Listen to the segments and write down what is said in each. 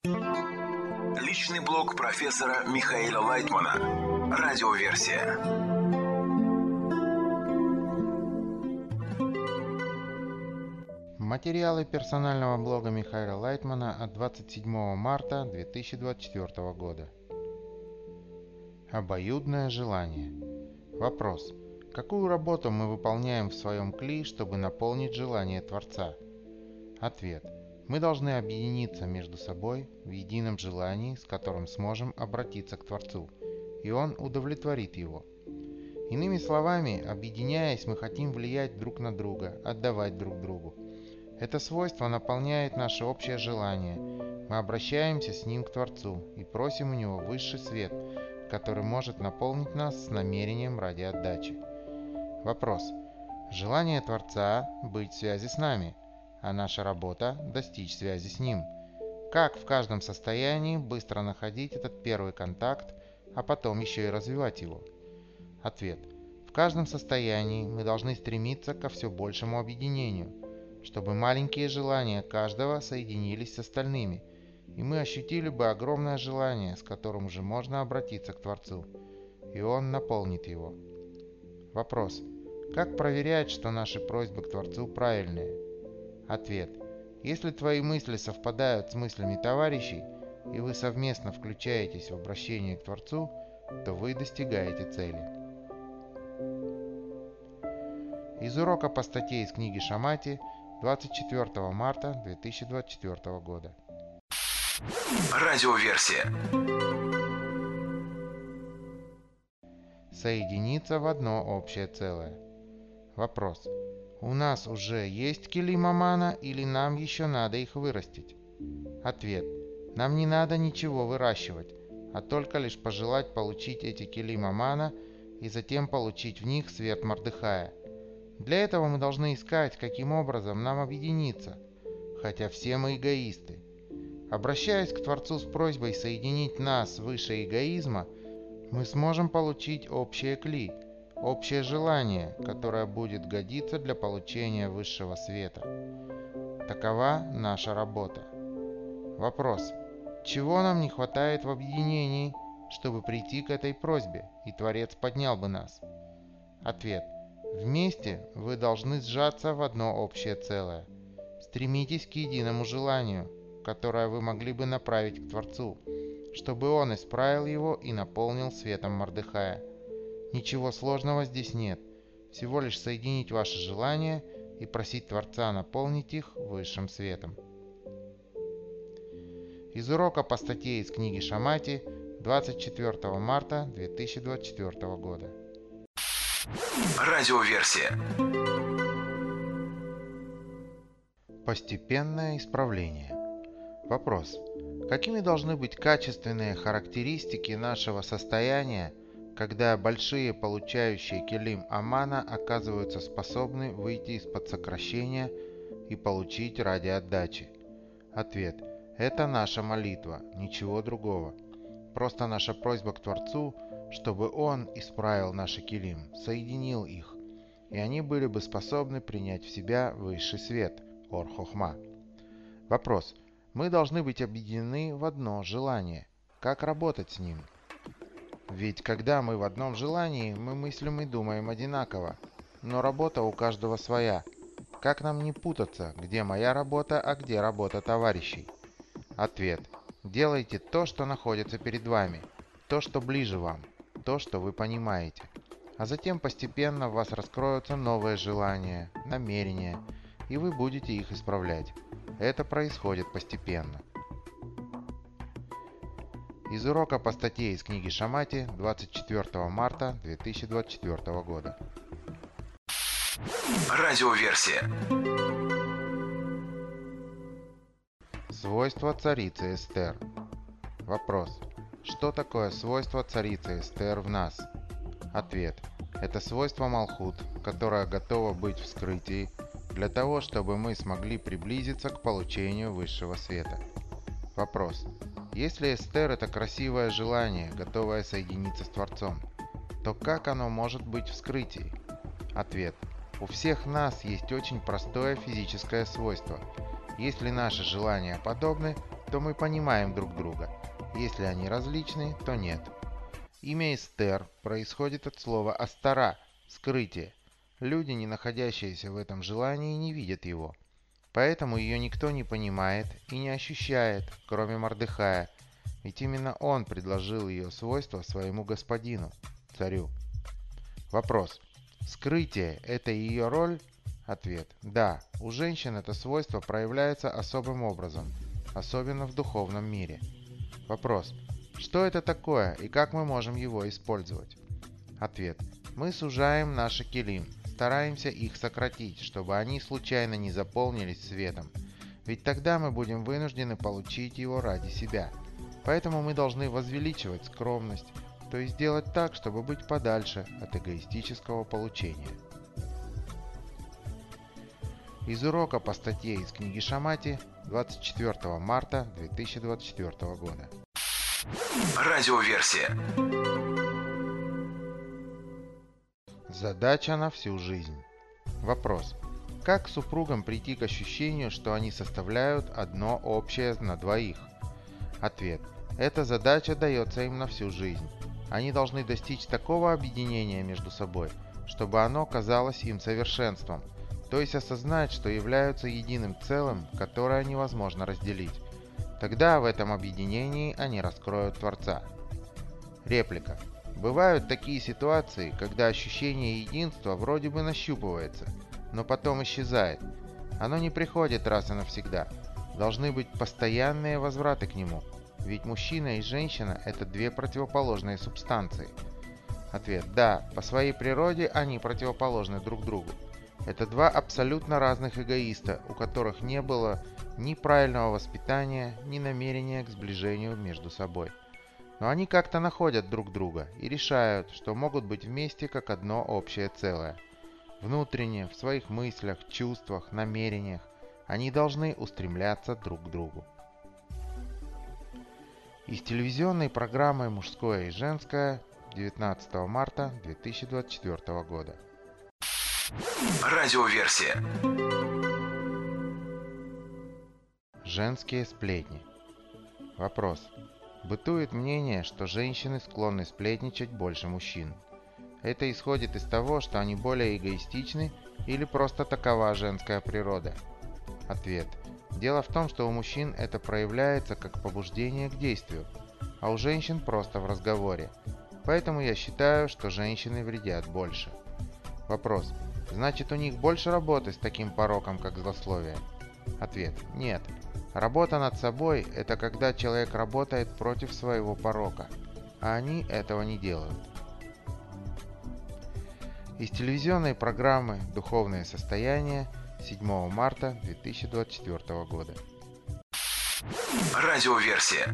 Личный блог профессора Михаила Лайтмана. Радиоверсия. Материалы персонального блога Михаила Лайтмана от 27 марта 2024 года. Обоюдное желание. Вопрос. Какую работу мы выполняем в своем кли, чтобы наполнить желание Творца? Ответ. Мы должны объединиться между собой в едином желании, с которым сможем обратиться к Творцу, и Он удовлетворит его. Иными словами, объединяясь, мы хотим влиять друг на друга, отдавать друг другу. Это свойство наполняет наше общее желание. Мы обращаемся с ним к Творцу и просим у него высший свет, который может наполнить нас с намерением ради отдачи. Вопрос. Желание Творца – быть в связи с нами, а наша работа – достичь связи с Ним. Как в каждом состоянии быстро находить этот первый контакт, а потом еще и развивать его? Ответ. В каждом состоянии мы должны стремиться ко все большему объединению, чтобы маленькие желания каждого соединились с остальными, и мы ощутили бы огромное желание, с которым уже можно обратиться к Творцу, и Он наполнит его. Вопрос. Как проверять, что наши просьбы к Творцу правильные? Ответ. Если твои мысли совпадают с мыслями товарищей, и вы совместно включаетесь в обращение к Творцу, то вы достигаете цели. Из урока по статье из книги Шамати 24 марта 2024 года. Радиоверсия. Соединиться в одно общее целое. Вопрос. У нас уже есть келим Амана или нам еще надо их вырастить? Ответ. Нам не надо ничего выращивать, а только лишь пожелать получить эти келим Амана и затем получить в них свет Мордехая. Для этого мы должны искать, каким образом нам объединиться, хотя все мы эгоисты. Обращаясь к Творцу с просьбой соединить нас выше эгоизма, мы сможем получить общее кли, общее желание, которое будет годиться для получения высшего света. Такова наша работа. Вопрос. Чего нам не хватает в объединении, чтобы прийти к этой просьбе, и Творец поднял бы нас? Ответ. Вместе вы должны сжаться в одно общее целое. Стремитесь к единому желанию, которое вы могли бы направить к Творцу, чтобы Он исправил его и наполнил светом Мордехая. Ничего сложного здесь нет, всего лишь соединить ваши желания и просить Творца наполнить их высшим светом. Из урока по статье из книги Шамати 24 марта 2024 года. Радиоверсия. Постепенное исправление. Вопрос. Какими должны быть качественные характеристики нашего состояния, когда большие получающие келим Амана оказываются способны выйти из-под сокращения и получить ради отдачи? Ответ. Это наша молитва, ничего другого. Просто наша просьба к Творцу, чтобы Он исправил наши келим, соединил их, и они были бы способны принять в себя высший свет, Ор-Хохма. Вопрос. Мы должны быть объединены в одно желание. Как работать с ним? Ведь когда мы в одном желании, мы мыслим и думаем одинаково, но работа у каждого своя. Как нам не путаться, где моя работа, а где работа товарищей? Ответ. Делайте то, что находится перед вами, то, что ближе вам, то, что вы понимаете. А затем постепенно в вас раскроются новые желания, намерения, и вы будете их исправлять. Это происходит постепенно. Из урока по статье из книги Шамати 24 марта 2024 года. Радиоверсия. Свойства царицы Эстер. Вопрос. Что такое свойство царицы Эстер в нас? Ответ. Это свойство Малхут, которое готово быть в скрытии, для того, чтобы мы смогли приблизиться к получению высшего света. Вопрос. Если Эстер – это красивое желание, готовое соединиться с Творцом, то как оно может быть в скрытии? Ответ. У всех нас есть очень простое физическое свойство. Если наши желания подобны, то мы понимаем друг друга. Если они различны, то нет. Имя Эстер происходит от слова «астара» – «скрытие». Люди, не находящиеся в этом желании, не видят его. Поэтому ее никто не понимает и не ощущает, кроме Мордехая, ведь именно он предложил ее свойства своему господину, царю. Вопрос. Скрытие – это ее роль? Ответ. Да, у женщин это свойство проявляется особым образом, особенно в духовном мире. Вопрос. Что это такое и как мы можем его использовать? Ответ. Мы сужаем наши килим, стараемся их сократить, чтобы они случайно не заполнились светом, ведь тогда мы будем вынуждены получить его ради себя. Поэтому мы должны возвеличивать скромность, то есть делать так, чтобы быть подальше от эгоистического получения. Из урока по статье из книги Шамати 24 марта 2024 года. Радиоверсия. Задача на всю жизнь. Вопрос. Как супругам прийти к ощущению, что они составляют одно общее на двоих? Ответ. Эта задача дается им на всю жизнь. Они должны достичь такого объединения между собой, чтобы оно казалось им совершенством, то есть осознать, что являются единым целым, которое невозможно разделить. Тогда в этом объединении они раскроют Творца. Реплика. Бывают такие ситуации, когда ощущение единства вроде бы нащупывается, но потом исчезает. Оно не приходит раз и навсегда. Должны быть постоянные возвраты к нему, ведь мужчина и женщина – это две противоположные субстанции. Ответ. Да, по своей природе они противоположны друг другу. Это два абсолютно разных эгоиста, у которых не было ни правильного воспитания, ни намерения к сближению между собой. Но они как-то находят друг друга и решают, что могут быть вместе как одно общее целое. Внутренне, в своих мыслях, чувствах, намерениях, они должны устремляться друг к другу. Из телевизионной программы «Мужское и женское» 19 марта 2024 года. Радиоверсия. Женские сплетни. Вопрос. Бытует мнение, что женщины склонны сплетничать больше мужчин. Это исходит из того, что они более эгоистичны или просто такова женская природа? Ответ. Дело в том, что у мужчин это проявляется как побуждение к действию, а у женщин просто в разговоре. Поэтому я считаю, что женщины вредят больше. Вопрос. Значит, у них больше работы с таким пороком, как злословие? Ответ. Нет. Работа над собой – это когда человек работает против своего порока, а они этого не делают. Из телевизионной программы «Духовное состояние» 7 марта 2024 года. Радиоверсия.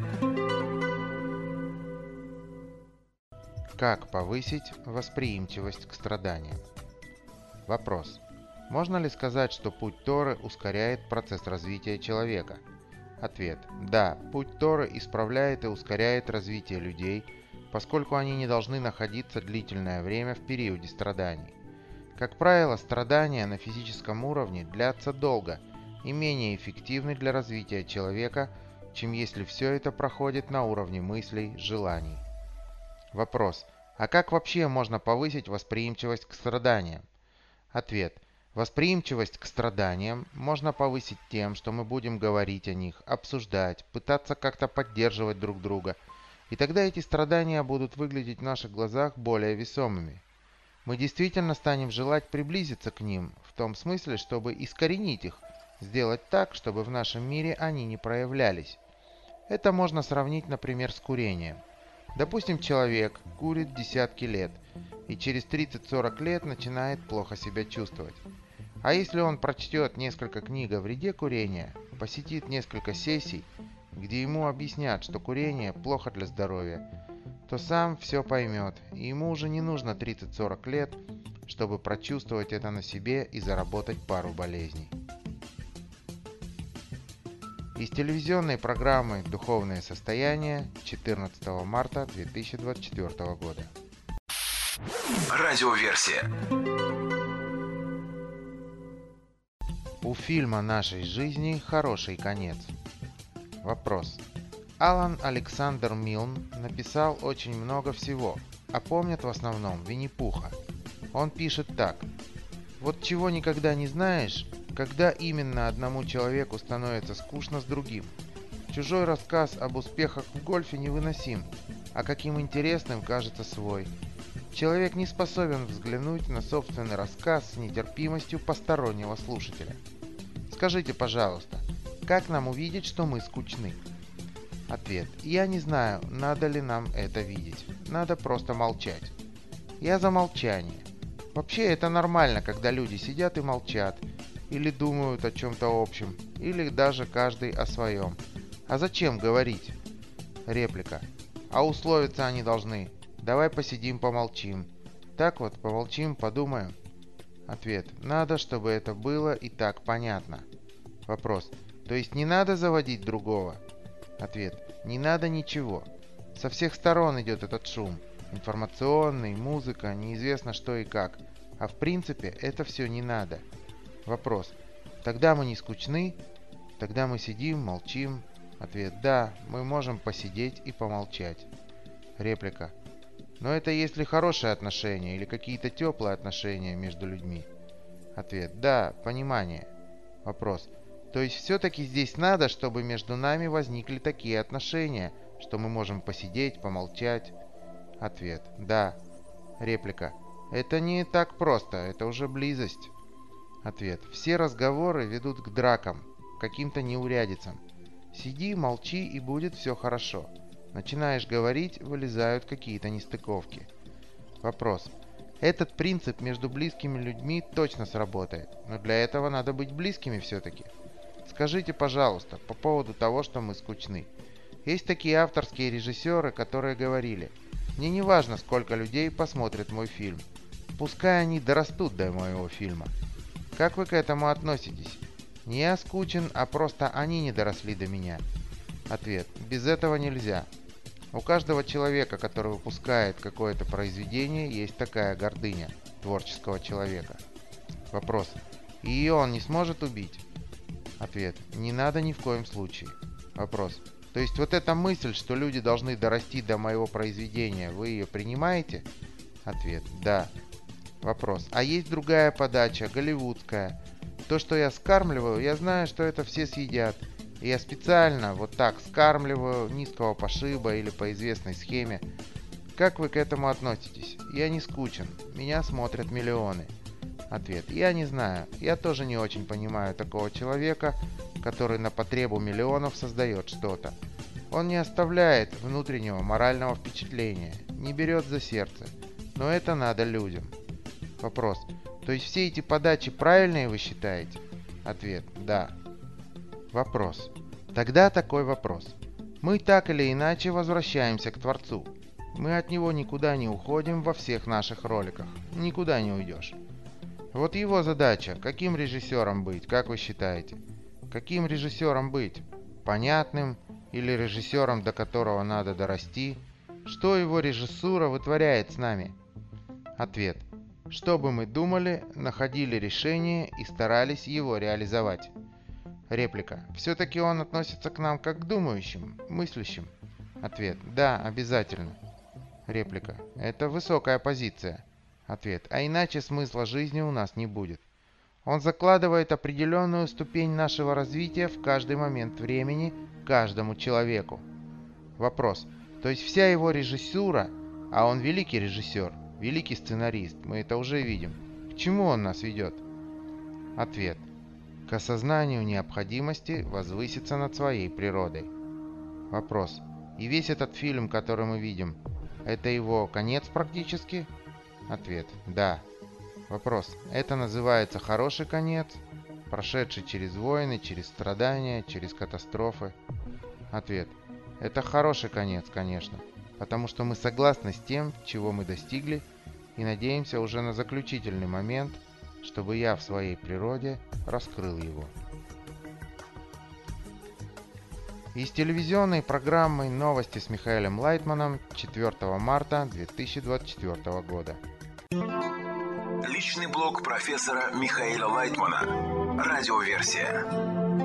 Как повысить восприимчивость к страданиям? Вопрос. Можно ли сказать, что путь Торы ускоряет процесс развития человека? Ответ. Да, путь Торы исправляет и ускоряет развитие людей, поскольку они не должны находиться длительное время в периоде страданий. Как правило, страдания на физическом уровне длятся долго и менее эффективны для развития человека, чем если все это проходит на уровне мыслей, желаний. Вопрос. А как вообще можно повысить восприимчивость к страданиям? Ответ. Восприимчивость к страданиям можно повысить тем, что мы будем говорить о них, обсуждать, пытаться как-то поддерживать друг друга. И тогда эти страдания будут выглядеть в наших глазах более весомыми. Мы действительно станем желать приблизиться к ним, в том смысле, чтобы искоренить их, сделать так, чтобы в нашем мире они не проявлялись. Это можно сравнить, например, с курением. Допустим, человек курит десятки лет и через 30-40 лет начинает плохо себя чувствовать. А если он прочтет несколько книг о вреде курения, посетит несколько сессий, где ему объяснят, что курение плохо для здоровья, то сам все поймет, и ему уже не нужно 30-40 лет, чтобы прочувствовать это на себе и заработать пару болезней. Из телевизионной программы «Духовное состояние» 14 марта 2024 года. Радиоверсия. У фильма нашей жизни хороший конец. Вопрос. Алан Александр Милн написал очень много всего, а помнят в основном Винни-Пуха. Он пишет так. Вот чего никогда не знаешь, когда именно одному человеку становится скучно с другим. Чужой рассказ об успехах в гольфе невыносим, а каким интересным кажется свой. Человек не способен взглянуть на собственный рассказ с нетерпимостью постороннего слушателя. Скажите, пожалуйста, как нам увидеть, что мы скучны? Ответ. Я не знаю, надо ли нам это видеть. Надо просто молчать. Я за молчание. Вообще это нормально, когда люди сидят и молчат, или думают о чем-то общем, или даже каждый о своем. А зачем говорить? Реплика. А условиться они должны. Давай посидим, помолчим. Так вот, помолчим, подумаем. Ответ. Надо, чтобы это было и так понятно. Вопрос. То есть не надо заводить другого? Ответ. Не надо ничего. Со всех сторон идет этот шум. Информационный, музыка, неизвестно что и как. А в принципе это все не надо. Вопрос. Тогда мы не скучны? Тогда мы сидим, молчим. Ответ. Да, мы можем посидеть и помолчать. Реплика. Но это если хорошие отношения или какие-то теплые отношения между людьми. Ответ. Да, понимание. Вопрос. То есть все-таки здесь надо, чтобы между нами возникли такие отношения, что мы можем посидеть, помолчать? Ответ. Да. Реплика. Это не так просто, это уже близость. Ответ. Все разговоры ведут к дракам, к каким-то неурядицам. Сиди, молчи, и будет все хорошо. Начинаешь говорить, вылезают какие-то нестыковки. Вопрос. Этот принцип между близкими людьми точно сработает, но для этого надо быть близкими все-таки. Скажите, пожалуйста, по поводу того, что мы скучны. Есть такие авторские режиссеры, которые говорили: «Мне не важно, сколько людей посмотрят мой фильм. Пускай они дорастут до моего фильма». Как вы к этому относитесь? Не я скучен, а просто они не доросли до меня. Ответ. Без этого нельзя. У каждого человека, который выпускает какое-то произведение, есть такая гордыня творческого человека. Вопрос. И ее он не сможет убить? Ответ. Не надо ни в коем случае. Вопрос. То есть вот эта мысль, что люди должны дорасти до моего произведения, вы ее принимаете? Ответ. Да. Вопрос. А есть другая подача, голливудская. То, что я скармливаю, я знаю, что это все съедят. И я специально вот так скармливаю, низкого пошиба или по известной схеме. Как вы к этому относитесь? Я не скучен. Меня смотрят миллионы. Ответ. Я не знаю. Я тоже не очень понимаю такого человека, который на потребу миллионов создает что-то. Он не оставляет внутреннего морального впечатления, не берет за сердце. Но это надо людям. Вопрос. То есть все эти подачи правильные вы считаете? Ответ. Да. Вопрос. Тогда такой вопрос. Мы так или иначе возвращаемся к Творцу. Мы от Него никуда не уходим во всех наших роликах. Никуда не уйдешь. Вот его задача. Каким режиссером быть, как вы считаете? Каким режиссером быть? Понятным или режиссером, до которого надо дорасти? Что его режиссура вытворяет с нами? Ответ. Что бы мы думали, находили решение и старались его реализовать. Реплика. Все-таки он относится к нам как к думающим, мыслящим. Ответ. Да, обязательно. Реплика. Это высокая позиция. Ответ. А иначе смысла жизни у нас не будет. Он закладывает определенную ступень нашего развития в каждый момент времени каждому человеку. Вопрос. То есть вся его режиссура, а он великий режиссер, великий сценарист, мы это уже видим. К чему он нас ведет? Ответ. К осознанию необходимости возвыситься над своей природой. Вопрос. И весь этот фильм, который мы видим, это его конец практически? Ответ. Да. Вопрос. Это называется хороший конец, прошедший через войны, через страдания, через катастрофы? Ответ. Это хороший конец, конечно, потому что мы согласны с тем, чего мы достигли, и надеемся уже на заключительный момент, чтобы я в своей природе раскрыл его. Из телевизионной программы «Новости с Михаилом Лайтманом» 4 марта 2024 года. Личный блог профессора Михаила Лайтмана. Радиоверсия.